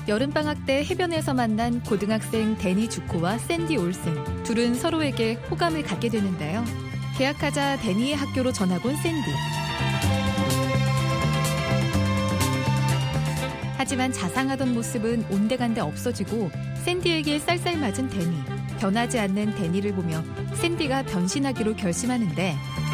여름방학 때 해변에서 만난 고등학생 데니 주코와 샌디 올슨. 둘은 서로에게 호감을 갖게 되는데요. 계약하자 데니의 학교로 전학 온 샌디. 하지만 자상하던 모습은 온데간데 없어지고 샌디에게 쌀쌀맞은 데니. 변하지 않는 데니를 보며 샌디가 변신하기로 결심하는데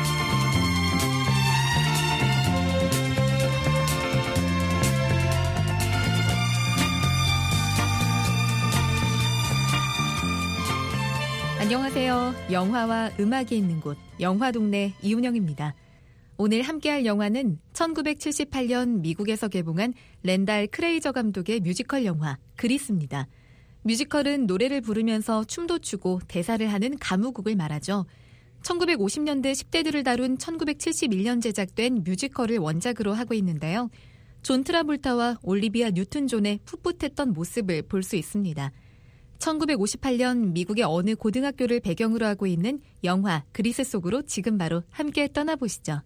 안녕하세요. 영화와 음악이 있는 곳 영화동네 이은영입니다. 오늘 함께할 영화는 1978년 미국에서 개봉한 랜달 크레이저 감독의 뮤지컬 영화 그리스입니다. 뮤지컬은 노래를 부르면서 춤도 추고 대사를 하는 가무국을 말하죠. 1950년대 10대들을 다룬 1971년 제작된 뮤지컬을 원작으로 하고 있는데요. 존 트라볼타와 올리비아 뉴튼 존의 풋풋했던 모습을 볼 수 있습니다. 1958년 미국의 어느 고등학교를 배경으로 하고 있는 영화 그리스 속으로 지금 바로 함께 떠나보시죠.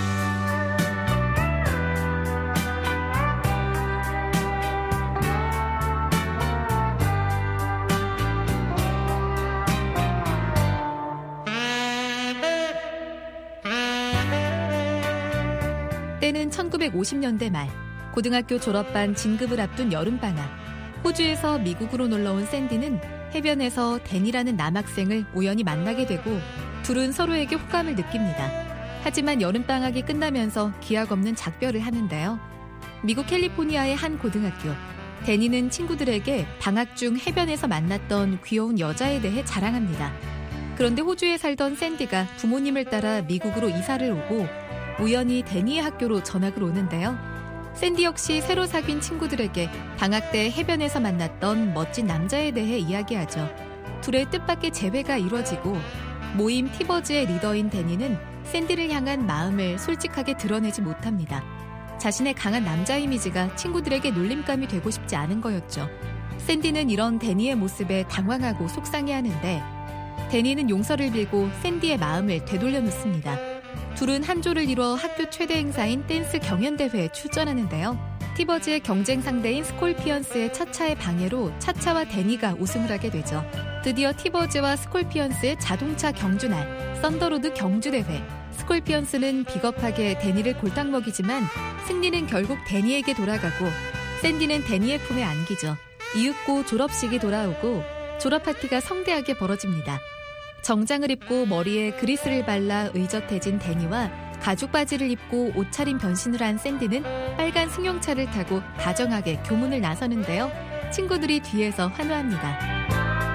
때는 1950년대 말, 고등학교 졸업반 진급을 앞둔 여름방학. 호주에서 미국으로 놀러온 샌디는 해변에서 데니라는 남학생을 우연히 만나게 되고 둘은 서로에게 호감을 느낍니다. 하지만 여름방학이 끝나면서 기약 없는 작별을 하는데요. 미국 캘리포니아의 한 고등학교. 데니는 친구들에게 방학 중 해변에서 만났던 귀여운 여자에 대해 자랑합니다. 그런데 호주에 살던 샌디가 부모님을 따라 미국으로 이사를 오고 우연히 데니의 학교로 전학을 오는데요. 샌디 역시 새로 사귄 친구들에게 방학 때 해변에서 만났던 멋진 남자에 대해 이야기하죠. 둘의 뜻밖의 재회가 이루어지고 모임 티버즈의 리더인 데니는 샌디를 향한 마음을 솔직하게 드러내지 못합니다. 자신의 강한 남자 이미지가 친구들에게 놀림감이 되고 싶지 않은 거였죠. 샌디는 이런 데니의 모습에 당황하고 속상해하는데 데니는 용서를 빌고 샌디의 마음을 되돌려 놓습니다. 둘은 한 조를 이뤄 학교 최대 행사인 댄스 경연대회에 출전하는데요. 티버즈의 경쟁 상대인 스콜피언스의 차차의 방해로 차차와 데니가 우승을 하게 되죠. 드디어 티버즈와 스콜피언스의 자동차 경주날, 썬더로드 경주대회. 스콜피언스는 비겁하게 데니를 골탕 먹이지만 승리는 결국 데니에게 돌아가고 샌디는 데니의 품에 안기죠. 이윽고 졸업식이 돌아오고 졸업 파티가 성대하게 벌어집니다. 정장을 입고 머리에 그리스를 발라 의젓해진 데니와 가죽 바지를 입고 옷차림 변신을 한 샌디는 빨간 승용차를 타고 다정하게 교문을 나서는데요. 친구들이 뒤에서 환호합니다.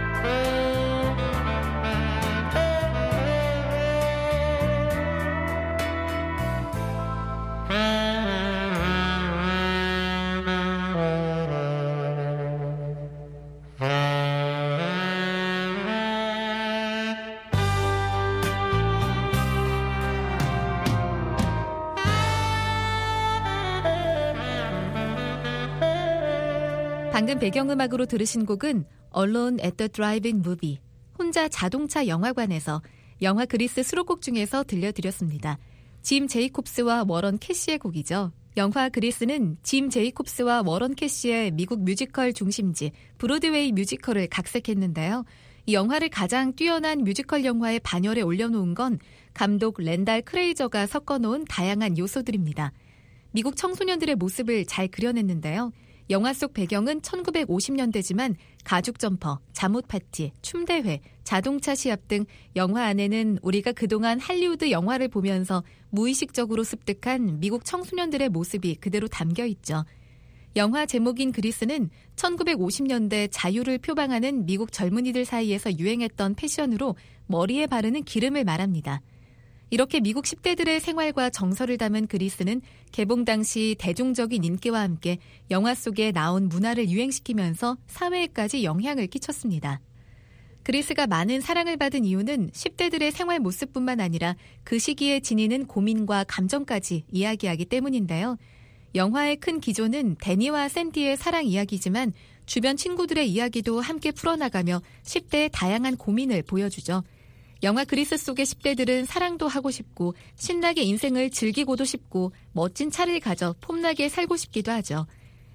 방금 배경음악으로 들으신 곡은 Alone at the Drive-In Movie, 혼자 자동차 영화관에서 영화 그리스 수록곡 중에서 들려드렸습니다. 짐 제이콥스와 워런 캐시의 곡이죠. 영화 그리스는 짐 제이콥스와 워런 캐시의 미국 뮤지컬 중심지 브로드웨이 뮤지컬을 각색했는데요. 이 영화를 가장 뛰어난 뮤지컬 영화의 반열에 올려놓은 건 감독 랜달 크레이저가 섞어놓은 다양한 요소들입니다. 미국 청소년들의 모습을 잘 그려냈는데요. 영화 속 배경은 1950년대지만 가죽 점퍼, 잠옷 파티, 춤대회, 자동차 시합 등 영화 안에는 우리가 그동안 할리우드 영화를 보면서 무의식적으로 습득한 미국 청소년들의 모습이 그대로 담겨 있죠. 영화 제목인 그리스는 1950년대 자유를 표방하는 미국 젊은이들 사이에서 유행했던 패션으로 머리에 바르는 기름을 말합니다. 이렇게 미국 10대들의 생활과 정서를 담은 그리스는 개봉 당시 대중적인 인기와 함께 영화 속에 나온 문화를 유행시키면서 사회에까지 영향을 끼쳤습니다. 그리스가 많은 사랑을 받은 이유는 10대들의 생활 모습뿐만 아니라 그 시기에 지니는 고민과 감정까지 이야기하기 때문인데요. 영화의 큰 기조는 데니와 샌디의 사랑 이야기지만 주변 친구들의 이야기도 함께 풀어나가며 10대의 다양한 고민을 보여주죠. 영화 그리스 속의 10대들은 사랑도 하고 싶고 신나게 인생을 즐기고도 싶고 멋진 차를 가져 폼나게 살고 싶기도 하죠.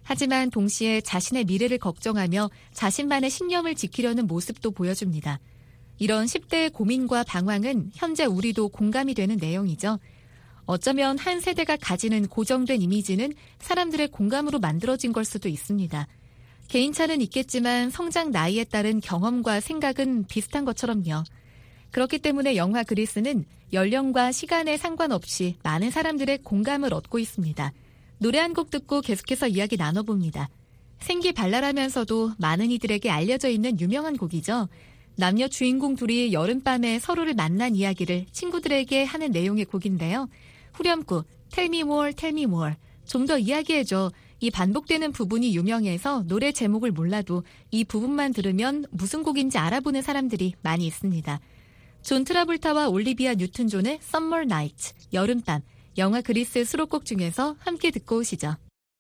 하지만 동시에 자신의 미래를 걱정하며 자신만의 신념을 지키려는 모습도 보여줍니다. 이런 10대의 고민과 방황은 현재 우리도 공감이 되는 내용이죠. 어쩌면 한 세대가 가지는 고정된 이미지는 사람들의 공감으로 만들어진 걸 수도 있습니다. 개인차는 있겠지만 성장 나이에 따른 경험과 생각은 비슷한 것처럼요. 그렇기 때문에 영화 그리스는 연령과 시간에 상관없이 많은 사람들의 공감을 얻고 있습니다. 노래 한 곡 듣고 계속해서 이야기 나눠봅니다. 생기발랄하면서도 많은 이들에게 알려져 있는 유명한 곡이죠. 남녀 주인공 둘이 여름밤에 서로를 만난 이야기를 친구들에게 하는 내용의 곡인데요. 후렴구 Tell me more, tell me more. 좀 더 이야기해줘. 이 반복되는 부분이 유명해서 노래 제목을 몰라도 이 부분만 들으면 무슨 곡인지 알아보는 사람들이 많이 있습니다. 존 트라볼타와 올리비아 뉴튼 존의 Summer Night, 여름밤, 영화 그리스 수록곡 중에서 함께 듣고 오시죠.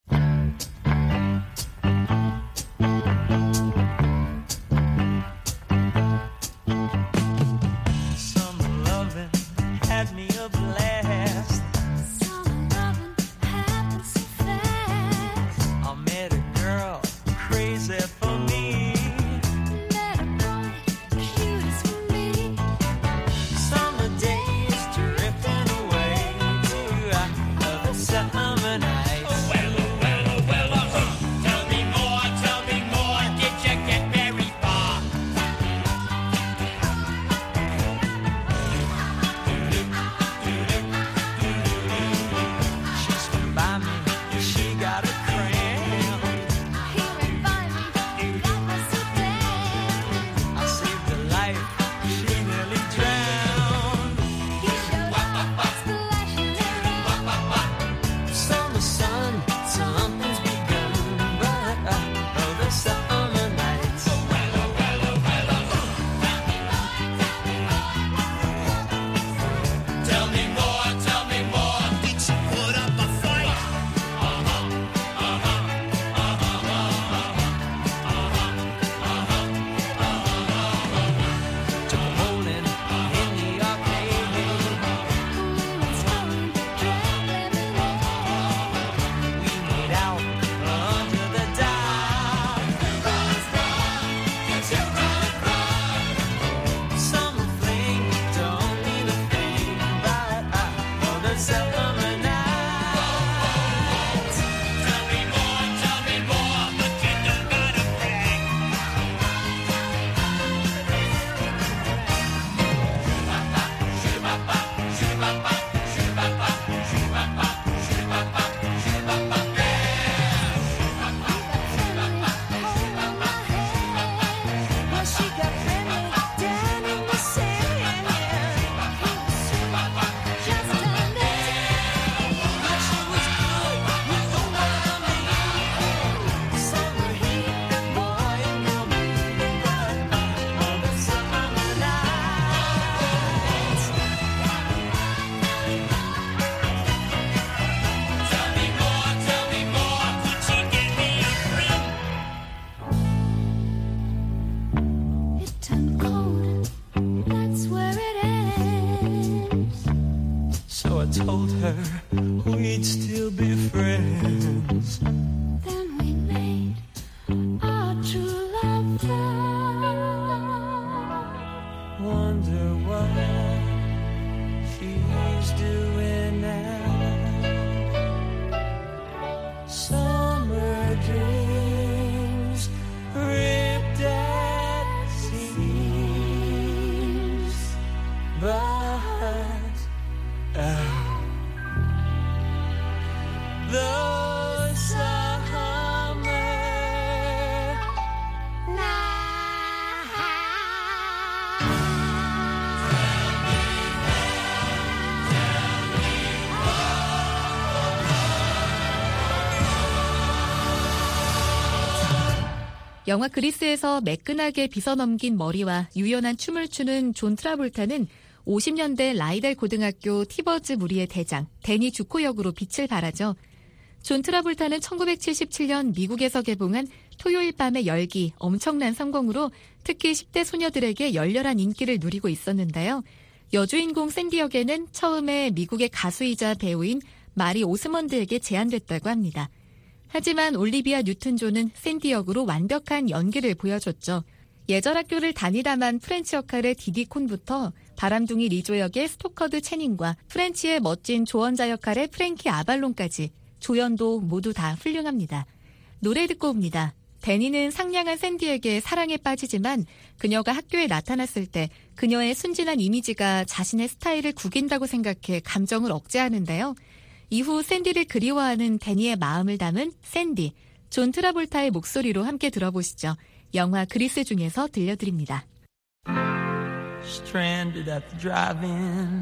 told her we'd still be friends. Then we made our true love vow. Wonder what she's doing now. Summer dreams ripped at seams, but the summer night. 영화 그리스에서 매끈하게 빗어넘긴 머리와 유연한 춤을 추는 존 트라볼타는 50년대 라이델 고등학교 티버즈 무리의 대장 데니 주코 역으로 빛을 발하죠. 존 트라볼타는 1977년 미국에서 개봉한 토요일 밤의 열기 엄청난 성공으로 특히 10대 소녀들에게 열렬한 인기를 누리고 있었는데요. 여주인공 샌디 역에는 처음에 미국의 가수이자 배우인 마리 오스먼드에게 제안됐다고 합니다. 하지만 올리비아 뉴튼 존은 샌디 역으로 완벽한 연기를 보여줬죠. 예절 학교를 다니다만 프렌치 역할의 디디 콘부터 바람둥이 리조 역의 스토커드 채닝과 프렌치의 멋진 조언자 역할의 프랭키 아발론까지 조연도 모두 다 훌륭합니다. 노래 듣고 옵니다. 데니는 상냥한 샌디에게 사랑에 빠지지만 그녀가 학교에 나타났을 때 그녀의 순진한 이미지가 자신의 스타일을 구긴다고 생각해 감정을 억제하는데요. 이후 샌디를 그리워하는 데니의 마음을 담은 샌디, 존 트라볼타의 목소리로 함께 들어보시죠. 영화 그리스 중에서 들려드립니다. Stranded at the drive-in,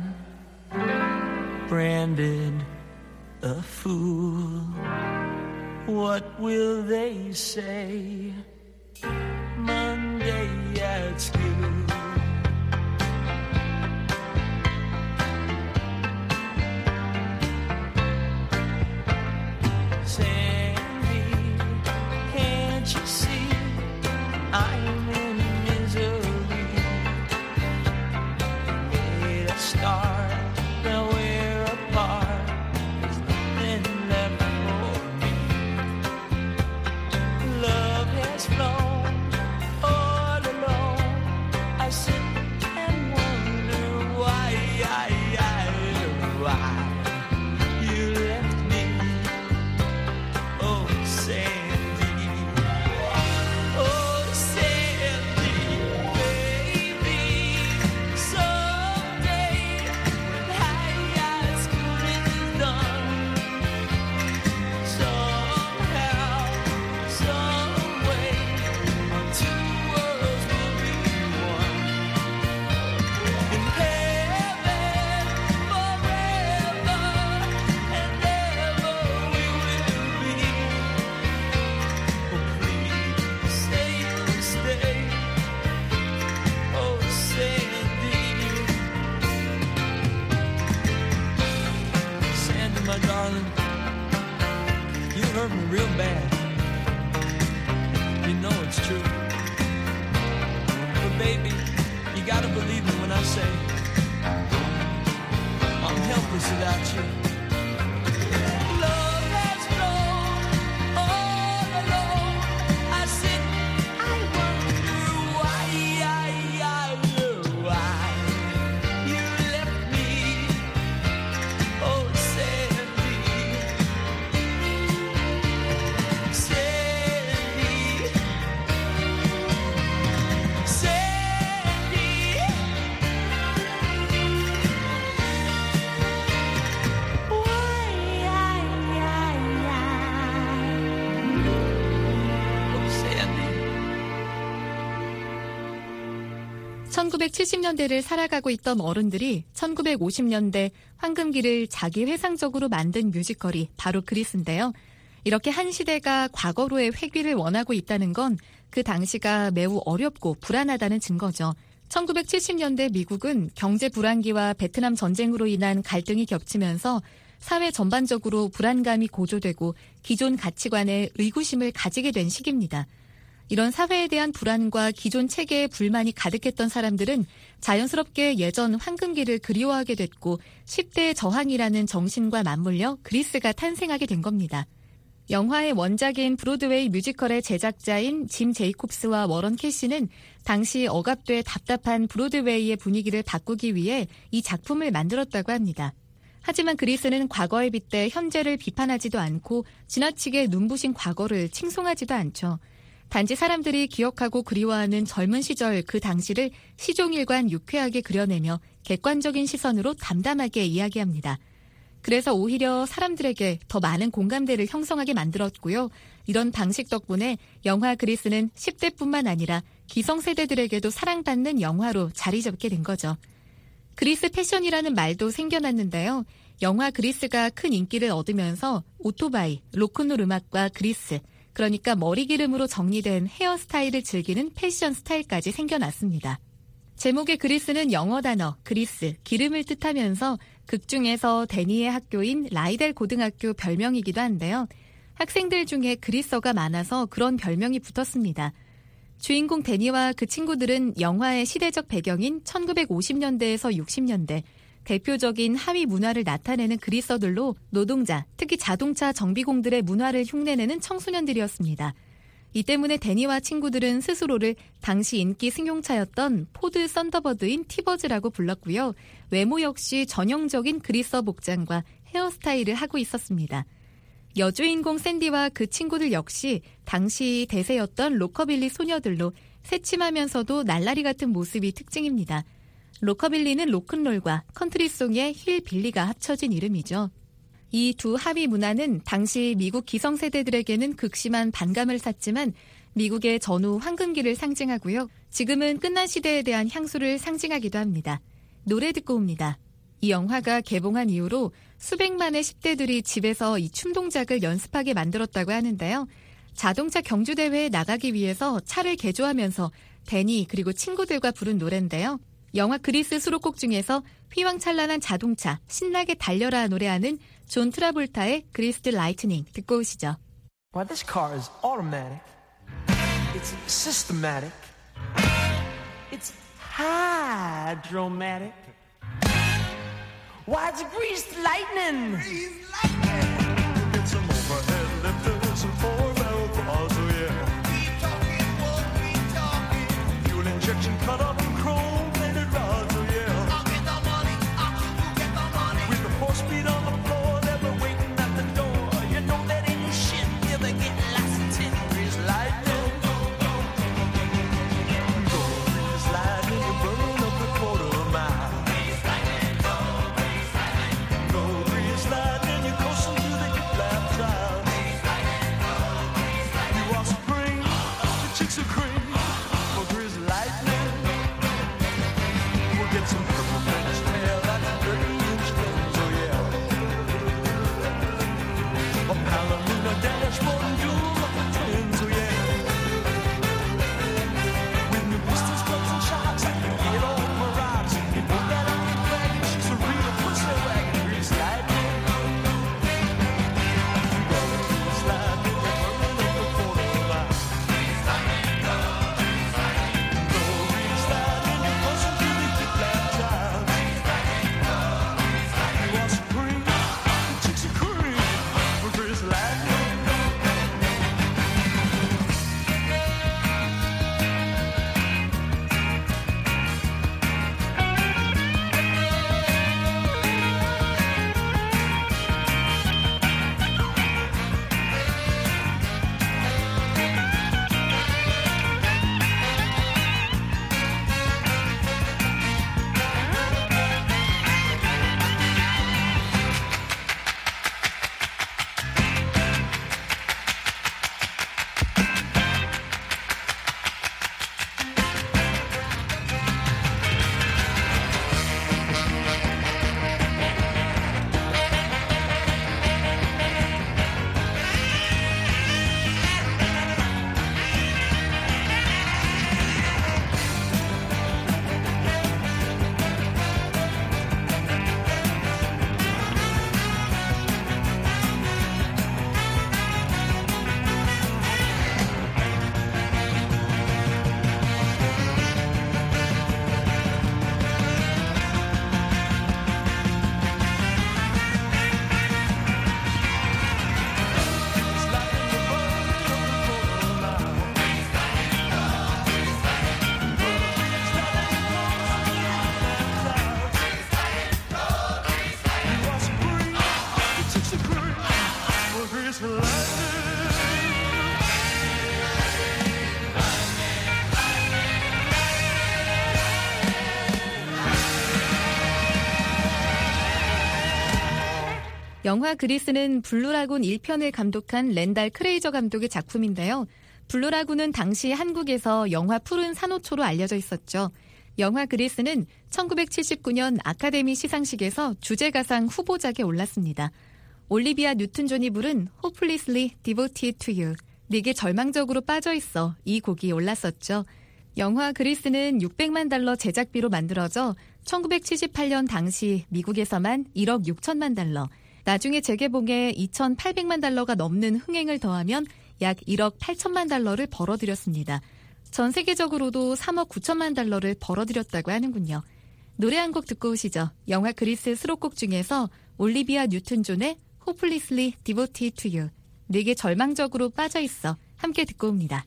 branded a fool. What will they say Monday at school? Sandy, can't you see I'm in misery? Hate a start, now we're apart. There's nothing left for me. Love has flown all alone. I sit and wonder why you left me. Oh, Sandy. Oh, Sandy, baby. Someday when high school is done, somehow, some way, our two worlds will be one. In heaven forever and ever we will be. Oh, please stay. Oh, Sandy. Sandy, my darling, you hurt me real bad. You know it's true. But baby, you gotta believe me when I say I'm helpless without you. Love has flown all alone. I sit, I wonder why you left me. Oh, Sandy, Sandy, Sandy. Oh, Sandy. 1970년대를 살아가고 있던 어른들이 1950년대 황금기를 자기 회상적으로 만든 뮤지컬이 바로 그리스인데요. 이렇게 한 시대가 과거로의 회귀를 원하고 있다는 건 그 당시가 매우 어렵고 불안하다는 증거죠. 1970년대 미국은 경제 불황기와 베트남 전쟁으로 인한 갈등이 겹치면서 사회 전반적으로 불안감이 고조되고 기존 가치관에 의구심을 가지게 된 시기입니다. 이런 사회에 대한 불안과 기존 체계에 불만이 가득했던 사람들은 자연스럽게 예전 황금기를 그리워하게 됐고 10대의 저항이라는 정신과 맞물려 그리스가 탄생하게 된 겁니다. 영화의 원작인 브로드웨이 뮤지컬의 제작자인 짐 제이콥스와 워런 캐시는 당시 억압돼 답답한 브로드웨이의 분위기를 바꾸기 위해 이 작품을 만들었다고 합니다. 하지만 그리스는 과거에 빗대 현재를 비판하지도 않고 지나치게 눈부신 과거를 칭송하지도 않죠. 단지 사람들이 기억하고 그리워하는 젊은 시절 그 당시를 시종일관 유쾌하게 그려내며 객관적인 시선으로 담담하게 이야기합니다. 그래서 오히려 사람들에게 더 많은 공감대를 형성하게 만들었고요. 이런 방식 덕분에 영화 그리스는 10대뿐만 아니라 기성세대들에게도 사랑받는 영화로 자리 잡게 된 거죠. 그리스 패션이라는 말도 생겨났는데요. 영화 그리스가 큰 인기를 얻으면서 오토바이, 로큰롤 음악과 그리스, 그러니까 머리 기름으로 정리된 헤어스타일을 즐기는 패션 스타일까지 생겨났습니다. 제목의 그리스는 영어 단어 그리스, 기름을 뜻하면서 극 중에서 데니의 학교인 라이델 고등학교 별명이기도 한데요. 학생들 중에 그리스어가 많아서 그런 별명이 붙었습니다. 주인공 데니와 그 친구들은 영화의 시대적 배경인 1950년대에서 60년대, 대표적인 하위 문화를 나타내는 그리서들로 노동자, 특히 자동차 정비공들의 문화를 흉내내는 청소년들이었습니다. 이 때문에 데니와 친구들은 스스로를 당시 인기 승용차였던 포드 썬더버드인 티버즈라고 불렀고요. 외모 역시 전형적인 그리서 복장과 헤어스타일을 하고 있었습니다. 여주인공 샌디와 그 친구들 역시 당시 대세였던 로커빌리 소녀들로 새침하면서도 날라리 같은 모습이 특징입니다. 로커빌리는 로큰롤과 컨트리송의 힐빌리가 합쳐진 이름이죠. 이 두 하위 문화는 당시 미국 기성세대들에게는 극심한 반감을 샀지만 미국의 전후 황금기를 상징하고요. 지금은 끝난 시대에 대한 향수를 상징하기도 합니다. 노래 듣고 옵니다. 이 영화가 개봉한 이후로 수백만의 10대들이 집에서 이 춤 동작을 연습하게 만들었다고 하는데요. 자동차 경주대회에 나가기 위해서 차를 개조하면서 데니 그리고 친구들과 부른 노래인데요. 영화 그리스 수록곡 중에서 휘황찬란한 자동차, 신나게 달려라 노래하는 존 트라볼타의 그리스드 라이트닝 듣고 오시죠. Why, this car is automatic. It's systematic. It's hydromatic. Why, it's greased lightning. Greased lightning. Get some overhead lifters and four-barrel cars, oh yeah. Keep talking, won't be talking. Fuel injection cut up in chrome-plated rods, oh yeah. I'll get the money, I'll get the money. With the 4-speed on the floor, never waiting at the door. You know that ain't shit, you'll be getting lots of tin. Greased lightning. Go, greased lightning, you burn up the quarter mile. 영화 그리스는 블루라군 1편을 감독한 랜달 크레이저 감독의 작품인데요. 블루라군은 당시 한국에서 영화 푸른 산호초로 알려져 있었죠. 영화 그리스는 1979년 아카데미 시상식에서 주제가상 후보작에 올랐습니다. 올리비아 뉴튼 존이 부른 Hopelessly Devoted to You, 네게 절망적으로 빠져있어, 이 곡이 올랐었죠. 영화 그리스는 600만 달러 제작비로 만들어져 1978년 당시 미국에서만 1억 6천만 달러, 나중에 재개봉에 2,800만 달러가 넘는 흥행을 더하면 약 1억 8천만 달러를 벌어들였습니다. 전 세계적으로도 3억 9천만 달러를 벌어들였다고 하는군요. 노래 한 곡 듣고 오시죠. 영화 그리스 수록곡 중에서 올리비아 뉴튼 존의 Hopelessly Devoted to You, 내게 절망적으로 빠져있어, 함께 듣고 옵니다.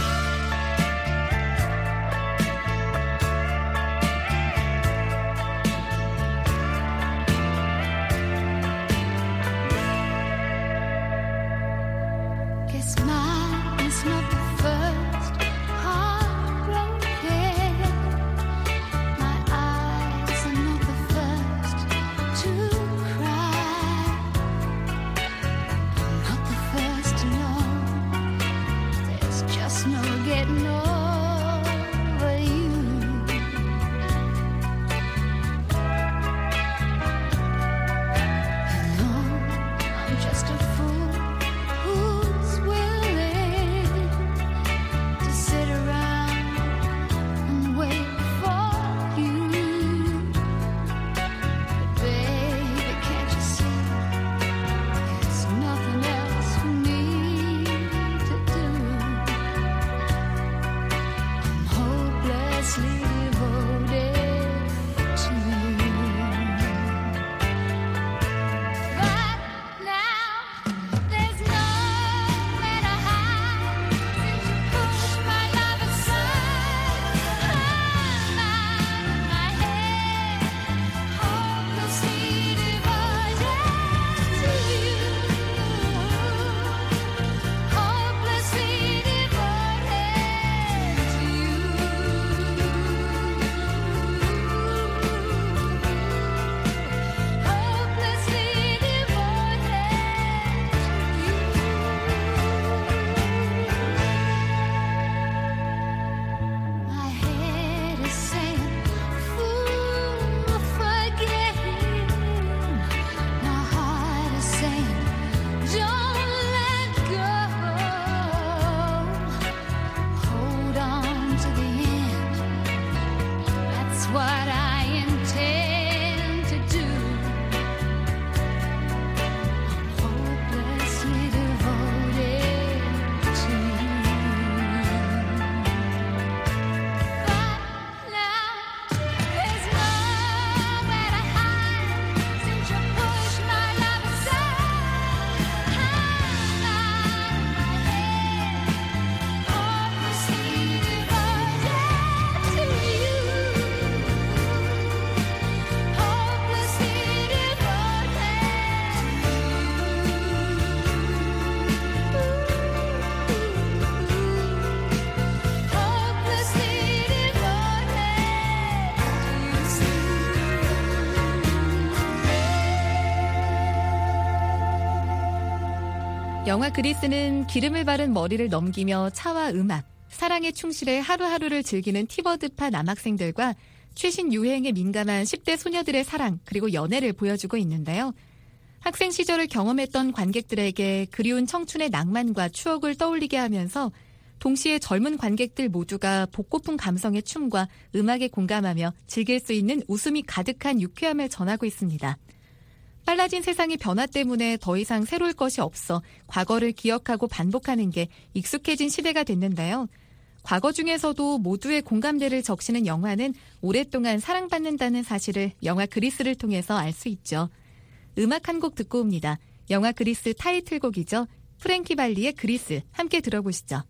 Guess mine is not the first heartbroken. My eyes are not the first to cry. I'm not the first to know. There's just no getting over you. You know, I'm just a fool who's willing to sit around and wait for you. But baby, can't you see there's nothing else for me to do? I'm hopelessly devoted to you. But now there's nowhere to hide since you pushed my love aside. I'm out of my head, hopelessly devoted to you. Hopelessly devoted to you. Hopelessly devoted. My head is saying, fool, forget him. My heart is saying, don't let go. Hold on to the end. That's what I intend to do. Hopelessly devoted to you. But now there's nowhere to hide since you pushed my love aside. I'm out of my head, hopelessly devoted to you. Hopelessly 영화 그리스는 기름을 바른 머리를 넘기며 차와 음악, 사랑에 충실해 하루하루를 즐기는 티버드파 남학생들과 최신 유행에 민감한 10대 소녀들의 사랑 그리고 연애를 보여주고 있는데요. 학생 시절을 경험했던 관객들에게 그리운 청춘의 낭만과 추억을 떠올리게 하면서 동시에 젊은 관객들 모두가 복고풍 감성의 춤과 음악에 공감하며 즐길 수 있는 웃음이 가득한 유쾌함을 전하고 있습니다. 빨라진 세상의 변화 때문에 더 이상 새로울 것이 없어 과거를 기억하고 반복하는 게 익숙해진 시대가 됐는데요. 과거 중에서도 모두의 공감대를 적시는 영화는 오랫동안 사랑받는다는 사실을 영화 그리스를 통해서 알 수 있죠. 음악 한 곡 듣고 옵니다. 영화 그리스 타이틀곡이죠. 프랭키 발리의 그리스, 함께 들어보시죠.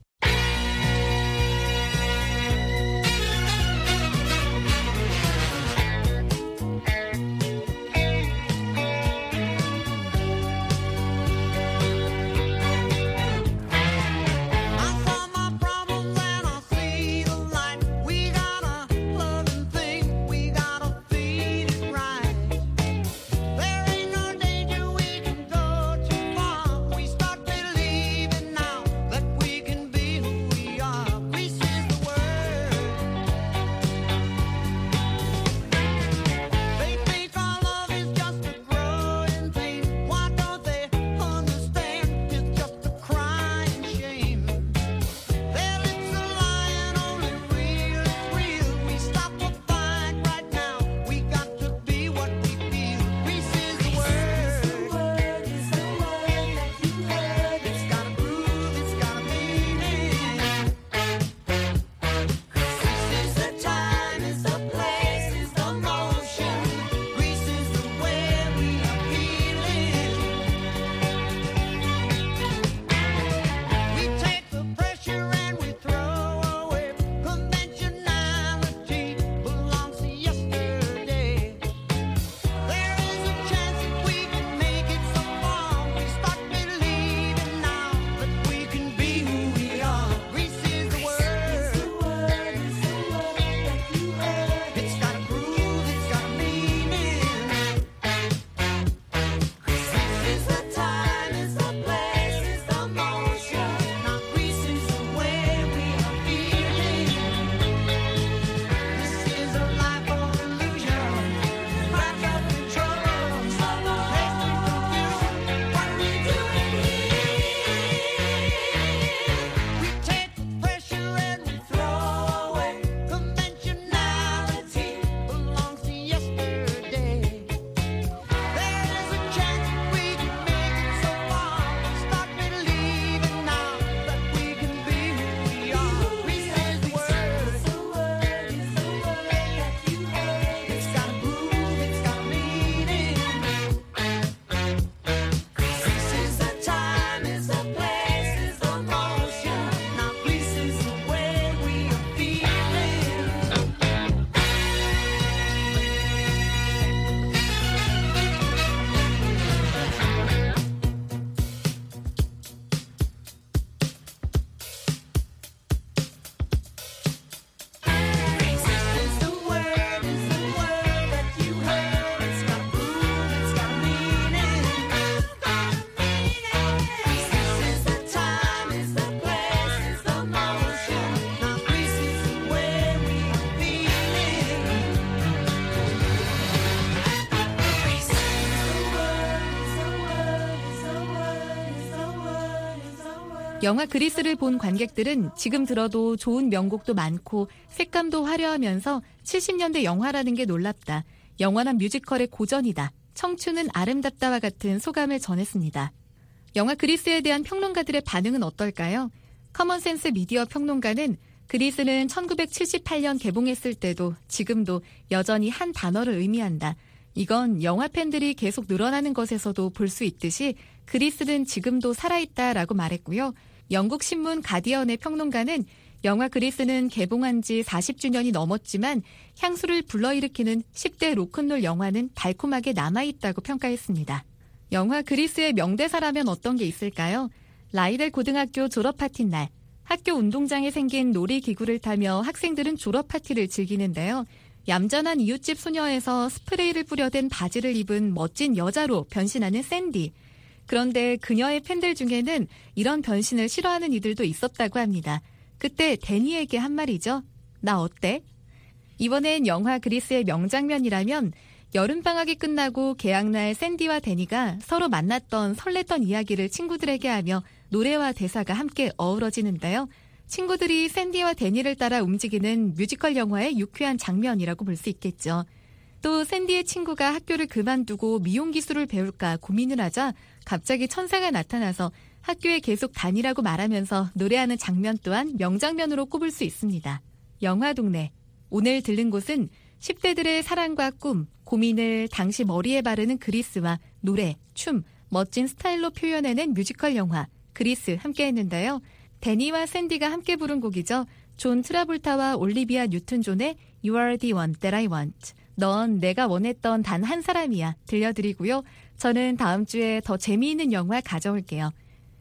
We start believing now that we can be 영화 그리스를 본 관객들은 지금 들어도 좋은 명곡도 많고 색감도 화려하면서 70년대 영화라는 게 놀랍다. 영원한 뮤지컬의 고전이다. 청춘은 아름답다와 같은 소감을 전했습니다. 영화 그리스에 대한 평론가들의 반응은 어떨까요? 커먼센스 미디어 평론가는 그리스는 1978년 개봉했을 때도 지금도 여전히 한 단어를 의미한다. 이건 영화 팬들이 계속 늘어나는 것에서도 볼 수 있듯이 그리스는 지금도 살아있다라고 말했고요. 영국 신문 가디언의 평론가는 영화 그리스는 개봉한 지 40주년이 넘었지만 향수를 불러일으키는 10대 로큰롤 영화는 달콤하게 남아있다고 평가했습니다. 영화 그리스의 명대사라면 어떤 게 있을까요? 라이델 고등학교 졸업 파티 날 학교 운동장에 생긴 놀이기구를 타며 학생들은 졸업 파티를 즐기는데요. 얌전한 이웃집 소녀에서 스프레이를 뿌려댄 바지를 입은 멋진 여자로 변신하는 샌디. 그런데 그녀의 팬들 중에는 이런 변신을 싫어하는 이들도 있었다고 합니다. 그때 데니에게 한 말이죠. 나 어때? 이번엔 영화 그리스의 명장면이라면 여름방학이 끝나고 개학날 샌디와 데니가 서로 만났던 설렜던 이야기를 친구들에게 하며 노래와 대사가 함께 어우러지는데요. 친구들이 샌디와 데니를 따라 움직이는 뮤지컬 영화의 유쾌한 장면이라고 볼 수 있겠죠. 또 샌디의 친구가 학교를 그만두고 미용 기술을 배울까 고민을 하자 갑자기 천사가 나타나서 학교에 계속 다니라고 말하면서 노래하는 장면 또한 명장면으로 꼽을 수 있습니다. 영화동네. 오늘 들른 곳은 10대들의 사랑과 꿈, 고민을 당시 머리에 바르는 그리스와 노래, 춤, 멋진 스타일로 표현해낸 뮤지컬 영화 그리스 함께 했는데요. 데니와 샌디가 함께 부른 곡이죠. 존 트라볼타와 올리비아 뉴튼 존의 You are the one that I want. 넌 내가 원했던 단 한 사람이야 들려드리고요. 저는 다음 주에 더 재미있는 영화 가져올게요.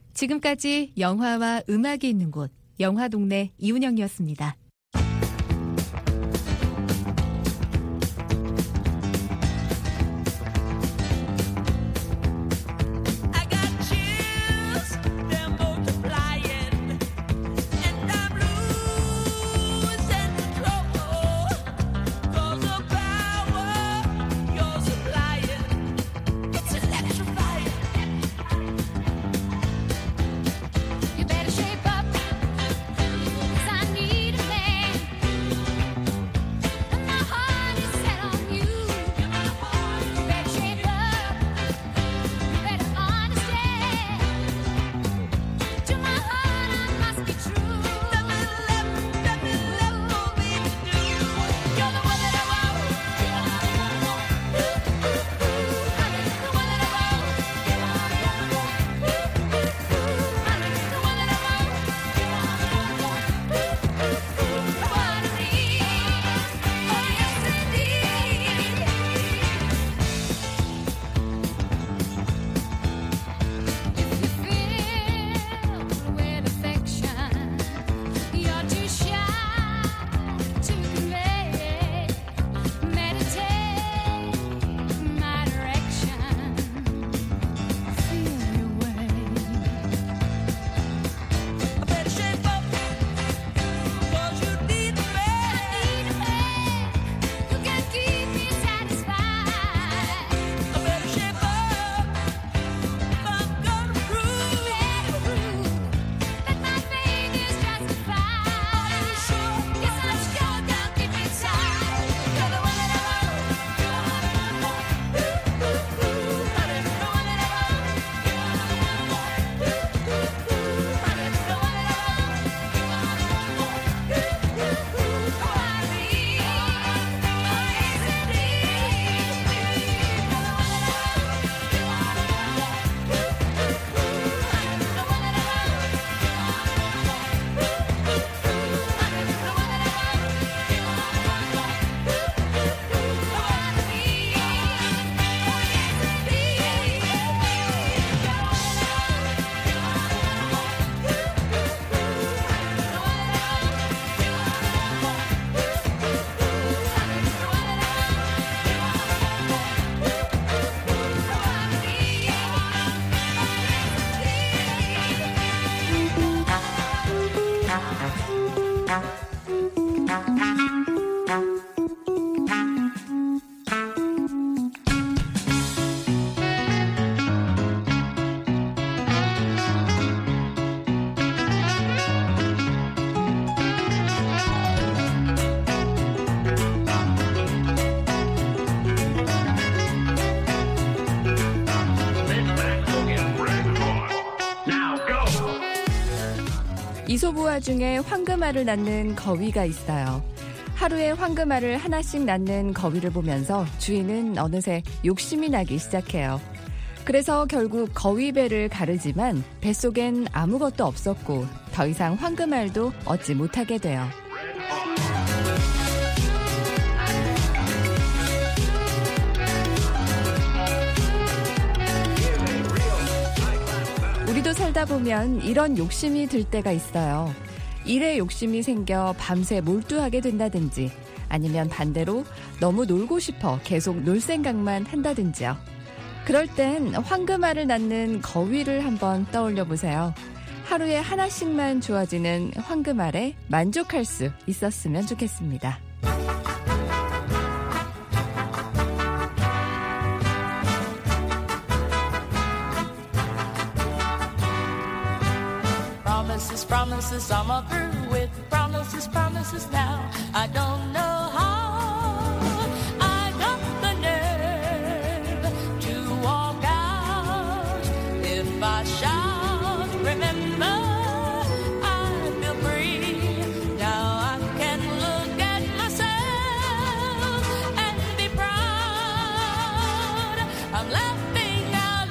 지금까지 영화와 음악이 있는 곳 영화동네 이운영이었습니다. You better shape up, 'cause I need a man, and my heart is set on you. You better shape up, you better understand. To my heart I must be true. Let me love me to do. You're the one that I want. Honey, the one that I want. Honey, the one that I want. The one I need. Oh yes indeed. If you feel with affection, you're too shy to convey. Meditate my direction. Feel your way. I better shape up, 'cause you need a man who can keep me satisfied. I better shape up, if I'm gonna prove that my faith is justified. Are you sure? Yes, I'm sure. Down deep inside, you're the one that I want. Honey, the one that I want. Honey, the one that I want. The one I need. The one that I want. 이소부화 중에 황금알을 낳는 거위가 있어요. 하루에 황금알을 하나씩 낳는 거위를 보면서 주인은 어느새 욕심이 나기 시작해요. 그래서 결국 거위배를 가르지만 뱃속엔 아무것도 없었고 더 이상 황금알도 얻지 못하게 돼요. 우리도 살다 보면 이런 욕심이 들 때가 있어요. 일에 욕심이 생겨 밤새 몰두하게 된다든지 아니면 반대로 너무 놀고 싶어 계속 놀 생각만 한다든지요. 그럴 땐 황금알을 낳는 거위를 한번 떠올려 보세요. 하루에 하나씩만 주어지는 황금알에 만족할 수 있었으면 좋겠습니다. Promises, promises, I'm through with promises, promises now. I don't know how I got the nerve to walk out. If I shout, remember, I feel free. Now I can look at myself and be proud. I'm laughing out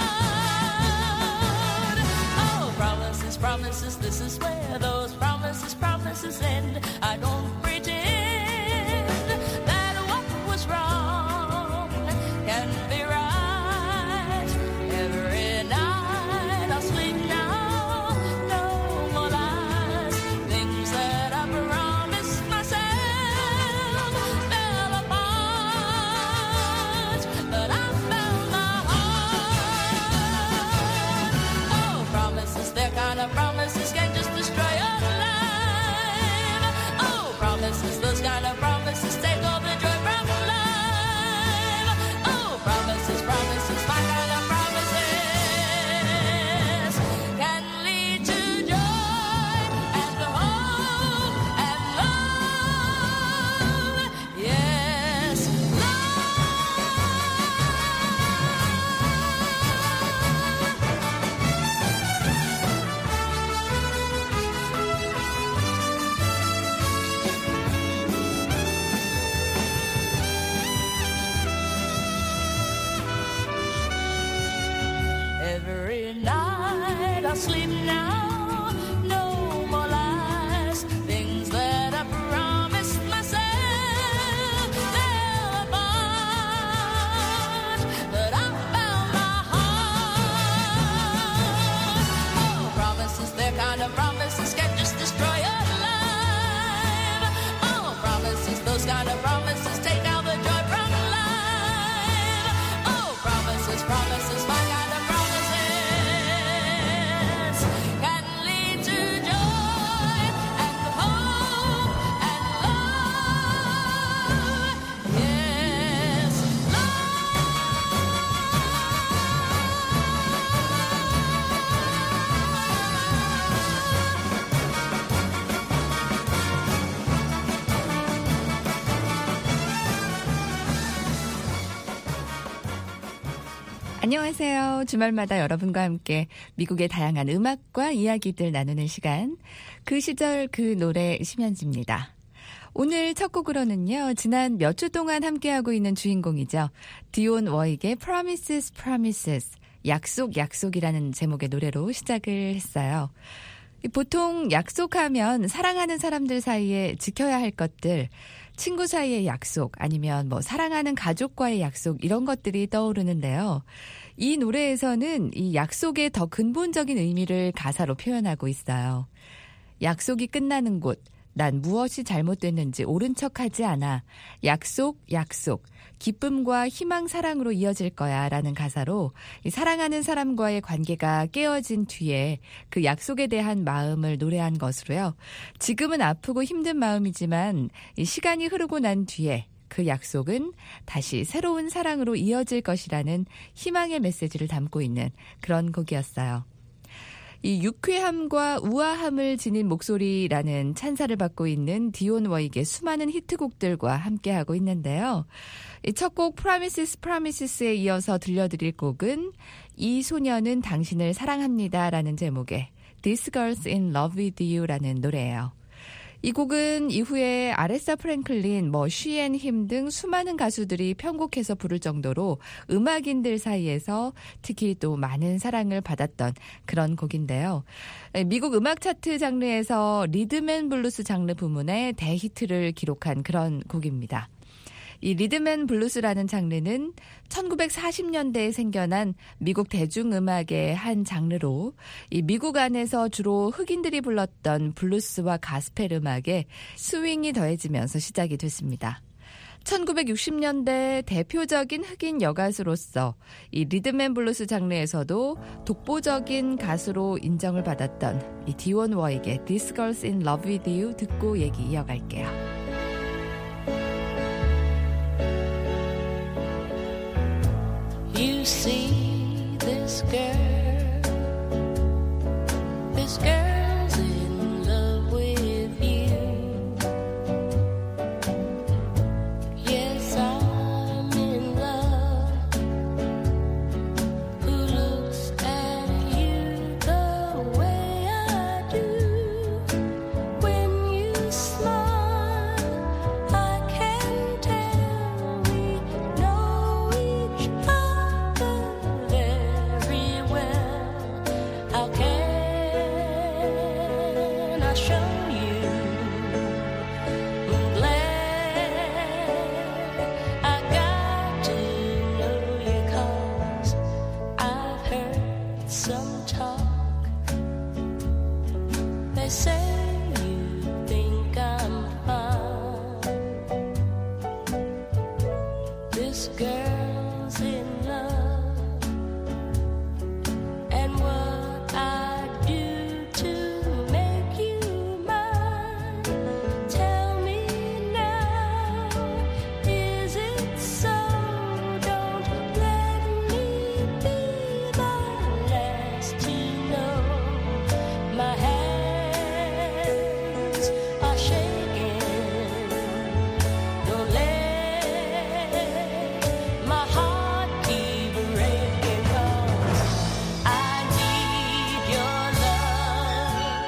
loud. Oh, promises, promises, this is where those promises, promises end. I don't pretend that what was wrong can be right. Every night I'll sleep now, no more lies. Things that I promised myself fell apart, but I found my heart. Oh, promises, they're kind of promises can just destroy your life. Oh, promises, those kind of promises take all the joy from life. Oh, promises, promises, my kind of promises can lead to joy and hope and love. Yes, every night I'll sleep now, no more lies. Things that I promised myself fell apart, but I found my heart. Oh, promises, they're kind of promises can just destroy your life. Oh, promises, those kind of promises take out the joy from life. Oh, promises, promises, my kind of promises can lead to joy and hope and love. Yes, 안녕하세요. 주말마다 여러분과 함께 미국의 다양한 음악과 이야기들 나누는 시간. 그 시절 그 노래 심현지입니다. 오늘 첫 곡으로는요. 지난 몇 주 동안 함께하고 있는 주인공이죠. 디온 워익의 Promises, Promises, 약속, 약속이라는 제목의 노래로 시작을 했어요. 보통 약속하면 사랑하는 사람들 사이에 지켜야 할 것들, 친구 사이의 약속, 아니면 사랑하는 가족과의 약속 이런 것들이 떠오르는데요. 이 노래에서는 이 약속의 더 근본적인 의미를 가사로 표현하고 있어요. 약속이 끝나는 곳, 난 무엇이 잘못됐는지 옳은 척하지 않아. 약속, 약속. 기쁨과 희망, 사랑으로 이어질 거야 라는 가사로 사랑하는 사람과의 관계가 깨어진 뒤에 그 약속에 대한 마음을 노래한 것으로요. 지금은 아프고 힘든 마음이지만 시간이 흐르고 난 뒤에 그 약속은 다시 새로운 사랑으로 이어질 것이라는 희망의 메시지를 담고 있는 그런 곡이었어요. 이 유쾌함과 우아함을 지닌 목소리라는 찬사를 받고 있는 디온 워익의 수많은 히트곡들과 함께하고 있는데요. 첫 곡 Promises, Promises에 이어서 들려드릴 곡은 이 소녀는 당신을 사랑합니다 라는 제목의 This Girl's in Love with You라는 노래예요. 이 곡은 이후에 아레사 프랭클린, 쉬 앤 힘 등 수많은 가수들이 편곡해서 부를 정도로 음악인들 사이에서 특히 또 많은 사랑을 받았던 그런 곡인데요. 미국 음악 차트 장르에서 리듬앤블루스 장르 부문에 대히트를 기록한 그런 곡입니다. 이 리듬앤블루스라는 장르는 1940년대에 생겨난 미국 대중음악의 한 장르로 이 미국 안에서 주로 흑인들이 불렀던 블루스와 가스펠 음악에 스윙이 더해지면서 시작이 됐습니다. 1960년대 대표적인 흑인 여가수로서 이 리듬앤블루스 장르에서도 독보적인 가수로 인정을 받았던 이 디온 워익의 This Girl's in Love with You 듣고 얘기 이어갈게요. You see this girl's in love with you. Yes, I'm in love. Who looks at you the way I do? When you smile, I can tell we know each other very well. How can I show you? I'm glad I got to know you 'cause I've heard some talk. They say you think I'm fine. This girl's in love, and what I do to make you mine. Tell me now, is it so? Don't let me be the last to know. My hands are shaking. Don't let my heart keep breaking 'cause I need your love.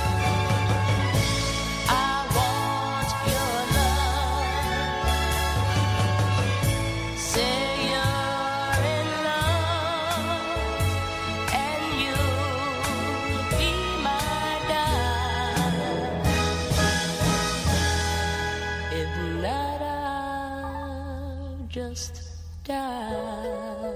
I want your love. Say you're in love and you'll be my guide. If not, I'll just die.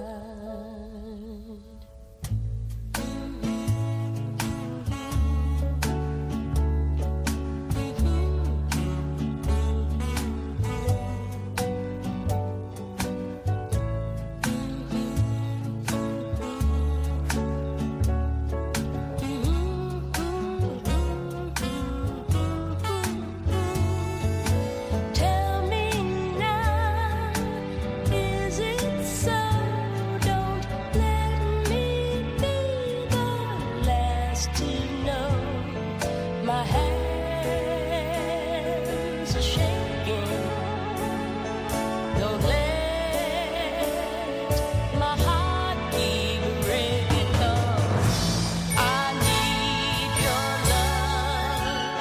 Tell me now, is it so? Don't let me be the last to know. My hands are shaking. Don't let my heart keep breaking 'cause I need your love.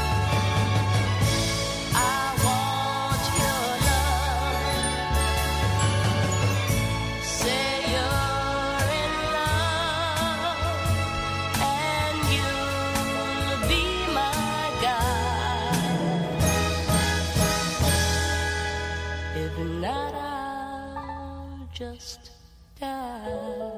I want your love. Say you're in love and you'll be my guide. If not, I'll just die.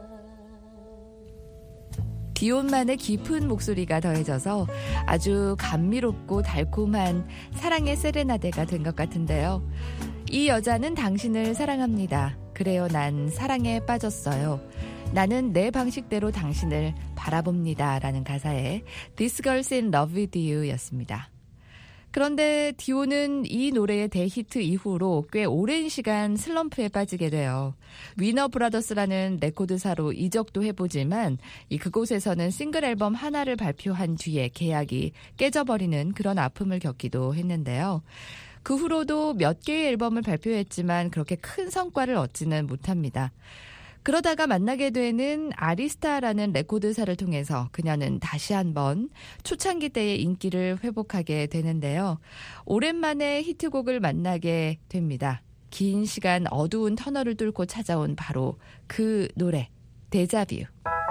디온만의 깊은 목소리가 더해져서 아주 감미롭고 달콤한 사랑의 세레나데가 된 것 같은데요. 이 여자는 당신을 사랑합니다. 그래요, 난 사랑에 빠졌어요. 나는 내 방식대로 당신을 바라봅니다. 라는 가사의 This Girl's in Love with You 였습니다. 그런데 디오는 이 노래의 대히트 이후로 꽤 오랜 시간 슬럼프에 빠지게 돼요. 위너 브라더스라는 레코드사로 이적도 해보지만 그곳에서는 싱글 앨범 하나를 발표한 뒤에 계약이 깨져버리는 그런 아픔을 겪기도 했는데요. 그 후로도 몇 개의 앨범을 발표했지만 그렇게 큰 성과를 얻지는 못합니다. 그러다가 만나게 되는 아리스타라는 레코드사를 통해서 그녀는 다시 한번 초창기 때의 인기를 회복하게 되는데요. 오랜만에 히트곡을 만나게 됩니다. 긴 시간 어두운 터널을 뚫고 찾아온 바로 그 노래, 데자뷰.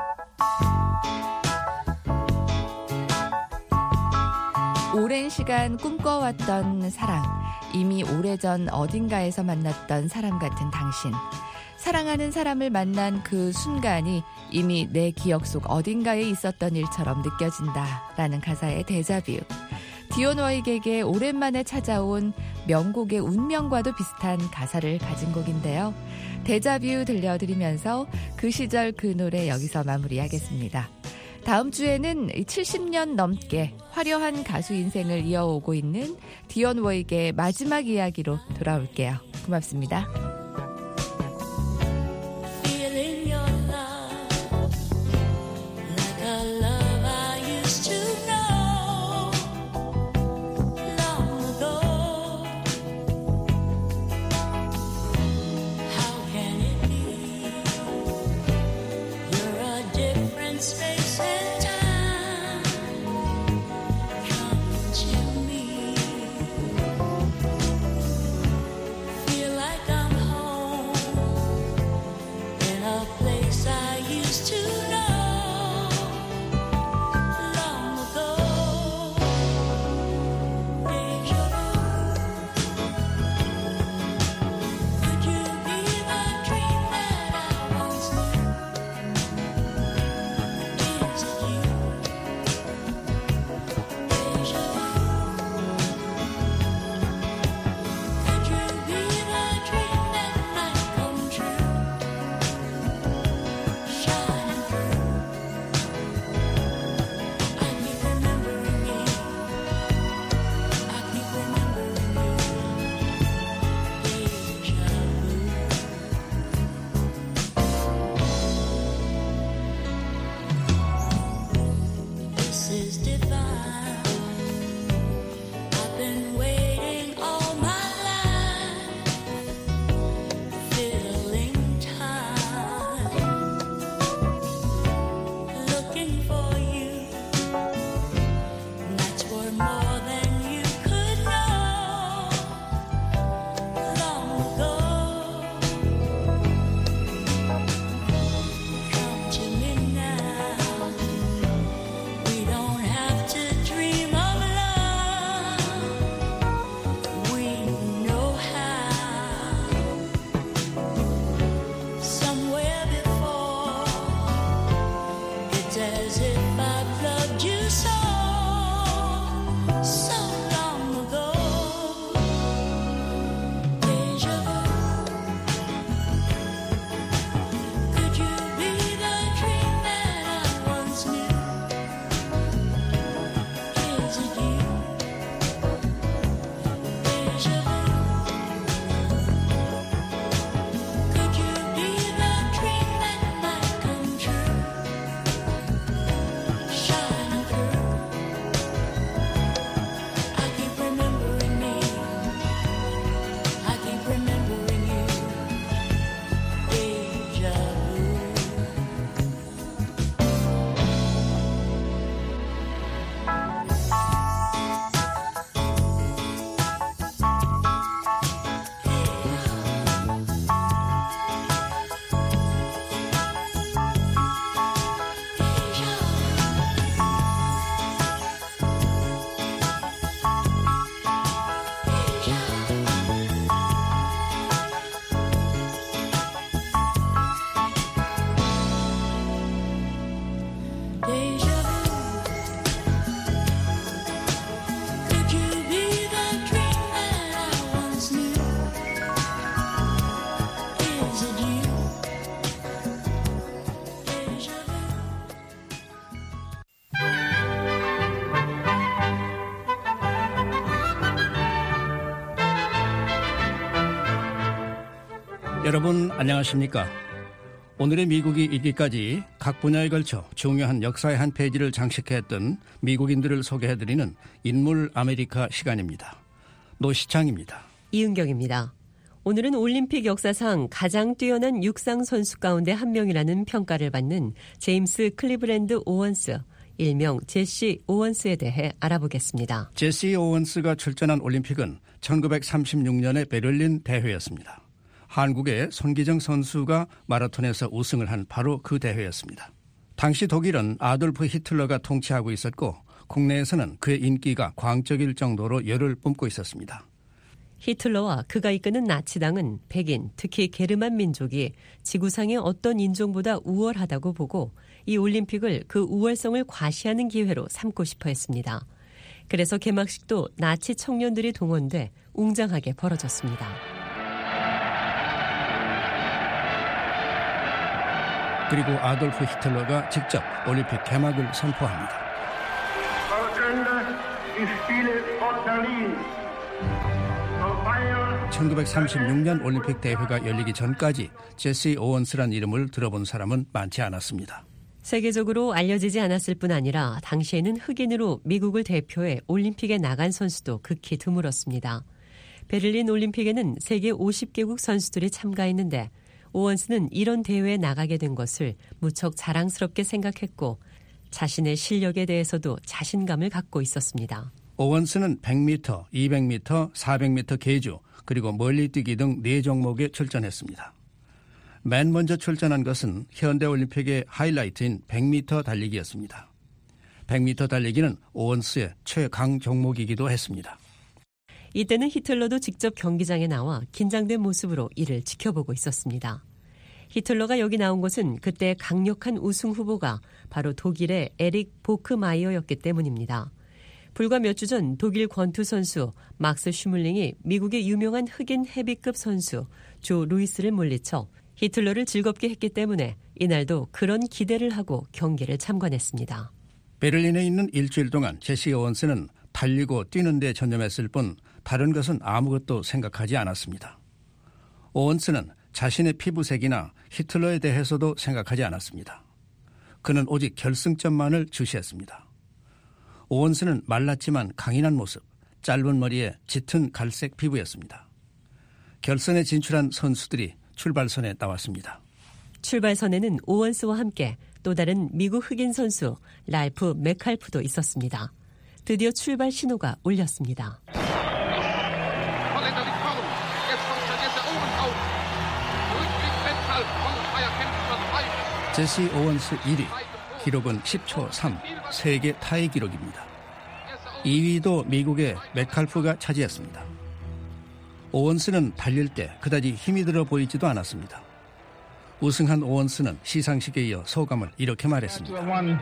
오랜 시간 꿈꿔왔던 사랑, 이미 오래전 어딘가에서 만났던 사람 같은 당신. 사랑하는 사람을 만난 그 순간이 이미 내 기억 속 어딘가에 있었던 일처럼 느껴진다라는 가사의 데자뷰. 디온 워익에게 오랜만에 찾아온 명곡의 운명과도 비슷한 가사를 가진 곡인데요. 데자뷰 들려드리면서 그 시절 그 노래 여기서 마무리하겠습니다. 다음 주에는 70년 넘게 화려한 가수 인생을 이어오고 있는 디온 워익의 마지막 이야기로 돌아올게요. 고맙습니다. Feeling your love like a love I used to know long ago. How can it be? You're a different space and time. Come to me. Feel like I'm home in a place I used to know long ago. Deja vu. Could you be the dream that I once knew? Is it you? Deja vu. Could you be the dream that might come true? Shining through. I keep remembering you. I keep remembering you. Deja vu. This is divine. I've been waiting all my life, filling time, looking for you. Nights were more than you could know long ago. Come to me now. We don't have to dream of love. We know how. Somewhere before, it's as if I've loved you so long ago. Deja vu. Could you be the dream that I once knew? Is it you? Deja vu. Could you be the dream that might come true? Shining through. I keep remembering me. I keep remembering you. Deja vu. Deja vu. Could you be the dream that I once knew? Is it you? Deja vu. 여러분 안녕하십니까? 오늘의 미국이 있기까지 각 분야에 걸쳐 중요한 역사의 한 페이지를 장식했던 미국인들을 소개해드리는 인물 아메리카 시간입니다. 노시창입니다. 이은경입니다. 오늘은 올림픽 역사상 가장 뛰어난 육상 선수 가운데 한 명이라는 평가를 받는 제임스 클리브랜드 오원스, 일명 제시 오원스에 대해 알아보겠습니다. 제시 오원스가 출전한 올림픽은 1936년의 베를린 대회였습니다. 한국의 손기정 선수가 마라톤에서 우승을 한 바로 그 대회였습니다. 당시 독일은 아돌프 히틀러가 통치하고 있었고 국내에서는 그의 인기가 광적일 정도로 열을 뿜고 있었습니다. 히틀러와 그가 이끄는 나치당은 백인, 특히 게르만 민족이 지구상의 어떤 인종보다 우월하다고 보고 이 올림픽을 그 우월성을 과시하는 기회로 삼고 싶어 했습니다. 그래서 개막식도 나치 청년들이 동원돼 웅장하게 벌어졌습니다. 그리고 아돌프 히틀러가 직접 올림픽 개막을 선포합니다. 1936년 올림픽 대회가 열리기 전까지 제시 오원스란 이름을 들어본 사람은 많지 않았습니다. 세계적으로 알려지지 않았을 뿐 아니라 당시에는 흑인으로 미국을 대표해 올림픽에 나간 선수도 극히 드물었습니다. 베를린 올림픽에는 세계 50개국 선수들이 참가했는데 오원스는 이런 대회에 나가게 된 것을 무척 자랑스럽게 생각했고 자신의 실력에 대해서도 자신감을 갖고 있었습니다. 오원스는 100m, 200m, 400m 계주 그리고 멀리뛰기 등 4종목에 출전했습니다. 맨 먼저 출전한 것은 현대올림픽의 하이라이트인 100m 달리기였습니다. 100m 달리기는 오원스의 최강 종목이기도 했습니다. 이때는 히틀러도 직접 경기장에 나와 긴장된 모습으로 이를 지켜보고 있었습니다. 히틀러가 여기 나온 것은 그때 강력한 우승 후보가 바로 독일의 에릭 보크마이어였기 때문입니다. 불과 몇 주 전 독일 권투 선수 막스 슈물링이 미국의 유명한 흑인 헤비급 선수 조 루이스를 물리쳐 히틀러를 즐겁게 했기 때문에 이날도 그런 기대를 하고 경기를 참관했습니다. 베를린에 있는 일주일 동안 제시 오원스는 달리고 뛰는 데 전념했을 뿐 다른 것은 아무것도 생각하지 않았습니다. 오원스는 자신의 피부색이나 히틀러에 대해서도 생각하지 않았습니다. 그는 오직 결승점만을 주시했습니다. 오원스는 말랐지만 강인한 모습, 짧은 머리에 짙은 갈색 피부였습니다. 결선에 진출한 선수들이 출발선에 나왔습니다. 출발선에는 오원스와 함께 또 다른 미국 흑인 선수 랄프 메칼프도 있었습니다. 드디어 출발 신호가 울렸습니다. 제시 오원스 1위, 기록은 10초 3, 세계 타이 기록입니다. 2위도 미국의 메칼프가 차지했습니다. 오원스는 달릴 때 그다지 힘이 들어 보이지도 않았습니다. 우승한 오원스는 시상식에 이어 소감을 이렇게 말했습니다.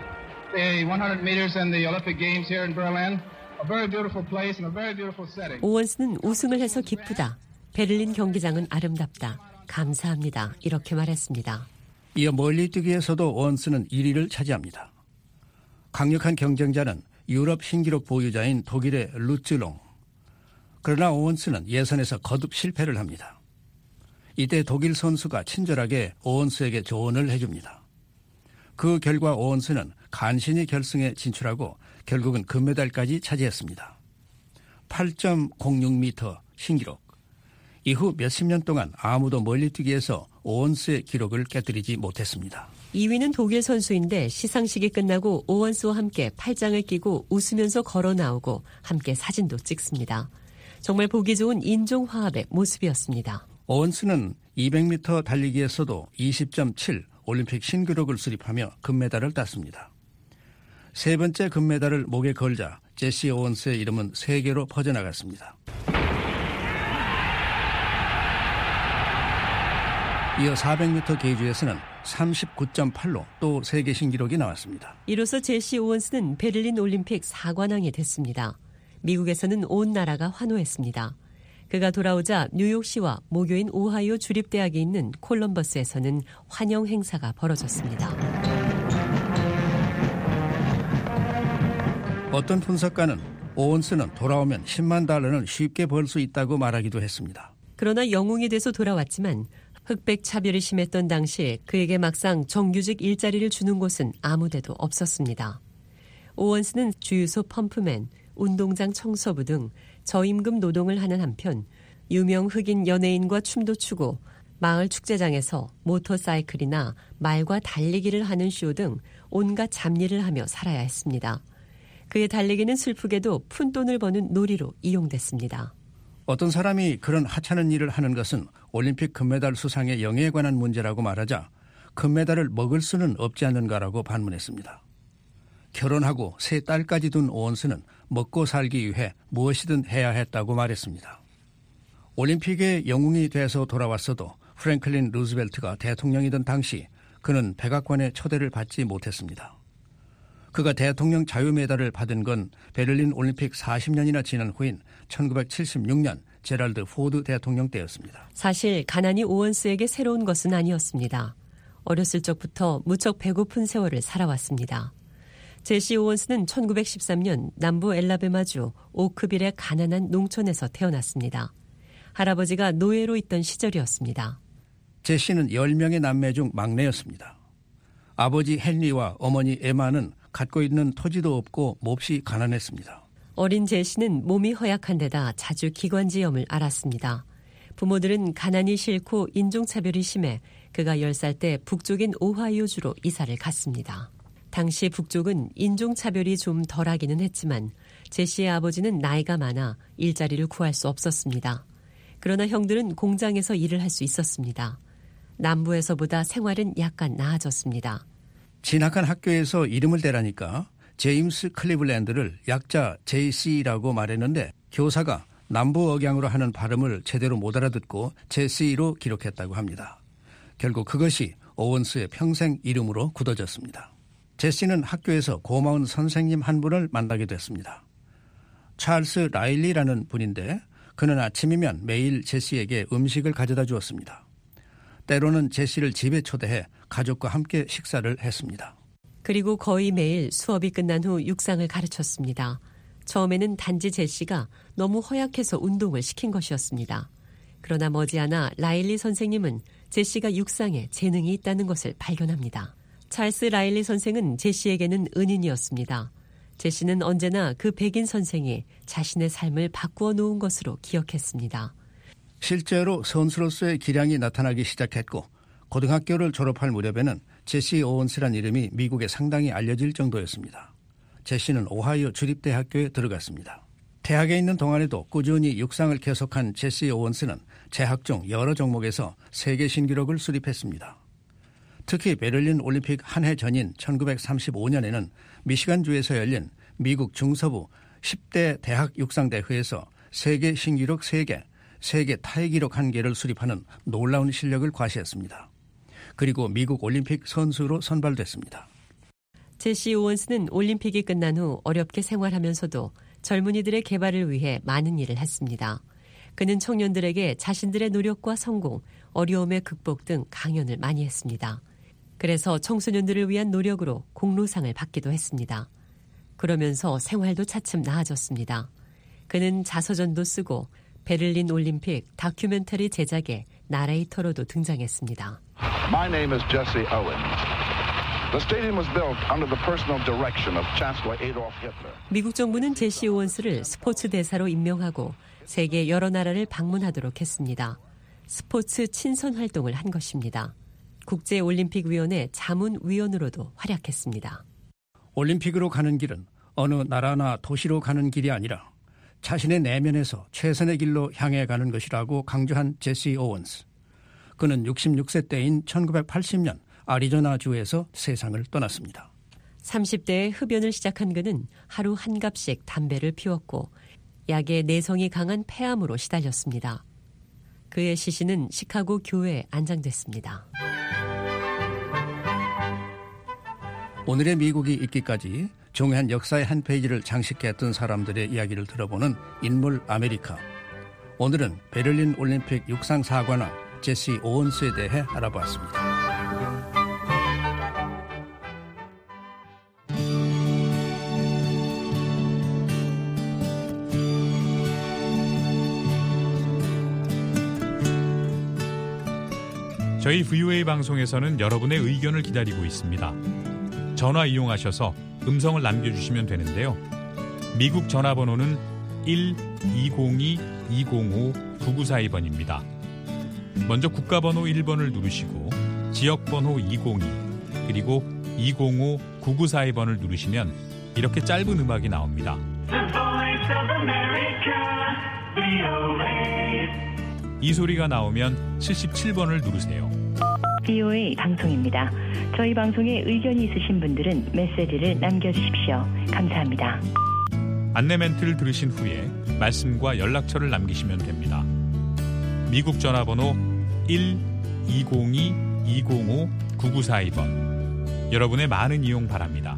오원스는 우승을 해서 기쁘다. 베를린 경기장은 아름답다. 감사합니다. 이렇게 말했습니다. 이어 멀리뛰기에서도 오원스는 1위를 차지합니다. 강력한 경쟁자는 유럽 신기록 보유자인 독일의 루츠롱. 그러나 오원스는 예선에서 거듭 실패를 합니다. 이때 독일 선수가 친절하게 오원스에게 조언을 해줍니다. 그 결과 오원스는 간신히 결승에 진출하고 결국은 금메달까지 차지했습니다. 8.06m 신기록. 이후 몇십 년 동안 아무도 멀리뛰기에서 오원스의 기록을 깨뜨리지 못했습니다. 2위는 독일 선수인데 시상식이 끝나고 오원스와 함께 팔짱을 끼고 웃으면서 걸어 나오고 함께 사진도 찍습니다. 정말 보기 좋은 인종화합의 모습이었습니다. 오원스는 200m 달리기에서도 20.7 올림픽 신기록을 수립하며 금메달을 땄습니다. 세 번째 금메달을 목에 걸자 제시 오원스의 이름은 세계로 퍼져나갔습니다. 이어 400m 계주에서는 39.8로 또 세계 신기록이 나왔습니다. 이로써 제시 오원스는 베를린 올림픽 4관왕이 됐습니다. 미국에서는 온 나라가 환호했습니다. 그가 돌아오자 뉴욕시와 모교인 오하이오 주립대학이 있는 콜럼버스에서는 환영 행사가 벌어졌습니다. 어떤 분석가는 오원스는 돌아오면 10만 달러는 쉽게 벌 수 있다고 말하기도 했습니다. 그러나 영웅이 돼서 돌아왔지만 흑백 차별이 심했던 당시 그에게 막상 정규직 일자리를 주는 곳은 아무데도 없었습니다. 오원스는 주유소 펌프맨, 운동장 청소부 등 저임금 노동을 하는 한편 유명 흑인 연예인과 춤도 추고 마을 축제장에서 모터사이클이나 말과 달리기를 하는 쇼 등 온갖 잡일을 하며 살아야 했습니다. 그의 달리기는 슬프게도 푼돈을 버는 놀이로 이용됐습니다. 어떤 사람이 그런 하찮은 일을 하는 것은 올림픽 금메달 수상의 영예에 관한 문제라고 말하자 금메달을 먹을 수는 없지 않는가라고 반문했습니다. 결혼하고 3딸까지 둔 오원스는 먹고 살기 위해 무엇이든 해야 했다고 말했습니다. 올림픽의 영웅이 돼서 돌아왔어도 프랭클린 루즈벨트가 대통령이던 당시 그는 백악관의 초대를 받지 못했습니다. 그가 대통령 자유메달을 받은 건 베를린 올림픽 40년이나 지난 후인 1976년 제랄드 포드 대통령 때였습니다. 사실 가난이 오원스에게 새로운 것은 아니었습니다. 어렸을 적부터 무척 배고픈 세월을 살아왔습니다. 제시 오원스는 1913년 남부 엘라베마주 오크빌의 가난한 농촌에서 태어났습니다. 할아버지가 노예로 있던 시절이었습니다. 제시는 10명의 남매 중 막내였습니다. 아버지 헨리와 어머니 에마는 갖고 있는 토지도 없고 몹시 가난했습니다. 어린 제시는 몸이 허약한 데다 자주 기관지염을 앓았습니다. 부모들은 가난이 싫고 인종차별이 심해 그가 10살 때 북쪽인 오하이오주로 이사를 갔습니다. 당시 북쪽은 인종차별이 좀 덜하기는 했지만 제시의 아버지는 나이가 많아 일자리를 구할 수 없었습니다. 그러나 형들은 공장에서 일을 할 수 있었습니다. 남부에서보다 생활은 약간 나아졌습니다. 진학한 학교에서 이름을 대라니까 제임스 클리블랜드를 약자 JC라고 말했는데 교사가 남부 억양으로 하는 발음을 제대로 못 알아듣고 제시로 기록했다고 합니다. 결국 그것이 오원스의 평생 이름으로 굳어졌습니다. 제시는 학교에서 고마운 선생님 한 분을 만나게 됐습니다. 찰스 라일리라는 분인데 그는 아침이면 매일 제시에게 음식을 가져다 주었습니다. 때로는 제시를 집에 초대해 가족과 함께 식사를 했습니다. 그리고 거의 매일 수업이 끝난 후 육상을 가르쳤습니다. 처음에는 단지 제시가 너무 허약해서 운동을 시킨 것이었습니다. 그러나 머지않아 라일리 선생님은 제시가 육상에 재능이 있다는 것을 발견합니다. 찰스 라일리 선생은 제시에게는 은인이었습니다. 제시는 언제나 그 백인 선생이 자신의 삶을 바꾸어 놓은 것으로 기억했습니다. 실제로 선수로서의 기량이 나타나기 시작했고 고등학교를 졸업할 무렵에는 제시 오원스란 이름이 미국에 상당히 알려질 정도였습니다. 제시는 오하이오 주립대학교에 들어갔습니다. 대학에 있는 동안에도 꾸준히 육상을 계속한 제시 오원스는 재학 중 여러 종목에서 세계 신기록을 수립했습니다. 특히 베를린 올림픽 한 해 전인 1935년에는 미시간주에서 열린 미국 중서부 10대 대학 육상대회에서 세계 신기록 3개, 세계 타의 기록 1개를 수립하는 놀라운 실력을 과시했습니다. 그리고 미국 올림픽 선수로 선발됐습니다. 제시 오원스는 올림픽이 끝난 후 어렵게 생활하면서도 젊은이들의 개발을 위해 많은 일을 했습니다. 그는 청년들에게 자신들의 노력과 성공, 어려움의 극복 등 강연을 많이 했습니다. 그래서 청소년들을 위한 노력으로 공로상을 받기도 했습니다. 그러면서 생활도 차츰 나아졌습니다. 그는 자서전도 쓰고 베를린 올림픽 다큐멘터리 제작에 나레이터로도 등장했습니다. My name is Jesse Owens. The stadium was built under the personal direction of Chancellor Adolf Hitler. 미국 정부는 제시 오원스를 스포츠 대사로 임명하고 세계 여러 나라를 방문하도록 했습니다. 스포츠 친선 활동을 한 것입니다. 국제올림픽위원회 자문위원으로도 활약했습니다. 올림픽으로 가는 길은 어느 나라나 도시로 가는 길이 아니라 자신의 내면에서 최선의 길로 향해 가는 것이라고 강조한 제시 오원스. 그는 66세 때인 1980년 아리조나주에서 세상을 떠났습니다. 30대에 흡연을 시작한 그는 하루 한 갑씩 담배를 피웠고 약에 내성이 강한 폐암으로 시달렸습니다. 그의 시신은 시카고 교회에 안장됐습니다. 오늘의 미국이 있기까지 중요한 역사의 한 페이지를 장식했던 사람들의 이야기를 들어보는 인물 아메리카. 오늘은 베를린 올림픽 육상 사관왕 제시 오원스에 대해 알아봤습니다. 저희 VOA 방송에서는 여러분의 의견을 기다리고 있습니다. 전화 이용하셔서 음성을 남겨주시면 되는데요. 미국 전화번호는 1-202-205-9650 9942번입니다. 먼저 국가번호 1번을 누르시고 지역번호 202 그리고 205-9942번을 누르시면 이렇게 짧은 음악이 나옵니다. 이 소리가 나오면 77번을 누르세요. VOA 방송입니다. 저희 방송에 의견이 있으신 분들은 메시지를 남겨주십시오. 감사합니다. 안내 멘트를 들으신 후에 말씀과 연락처를 남기시면 됩니다. 미국 전화번호 1-202-205-9942번. 여러분의 많은 이용 바랍니다.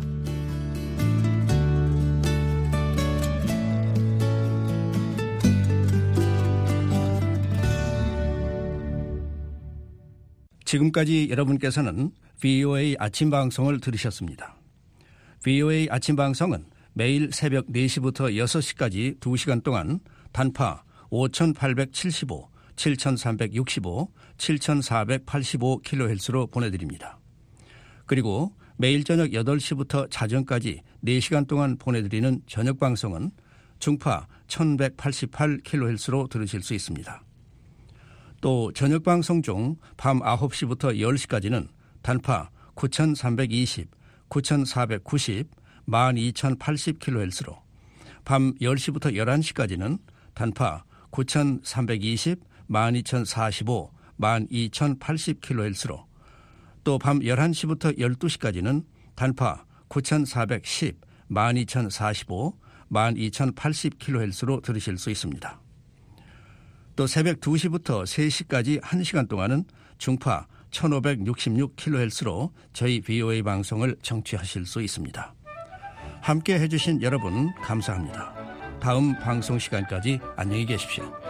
지금까지 여러분께서는 VOA 아침 방송을 들으셨습니다. VOA 아침 방송은 매일 새벽 4시부터 6시까지 2시간 동안 단파 5875, 7365, 7485kHz로 보내드립니다. 그리고 매일 저녁 8시부터 자정까지 4시간 동안 보내드리는 저녁 방송은 중파 1188kHz로 들으실 수 있습니다. 또 저녁 방송 중 밤 9시부터 10시까지는 단파 9320, 9490, 12080kHz로 밤 10시부터 11시까지는 단파 9320, 12045, 12080kHz로 또 밤 11시부터 12시까지는 단파 9410, 12045, 12080kHz로 들으실 수 있습니다. 또 새벽 2시부터 3시까지 1시간 동안은 중파 1566kHz로 저희 VOA 방송을 청취하실 수 있습니다. 함께 해주신 여러분 감사합니다. 다음 방송 시간까지 안녕히 계십시오.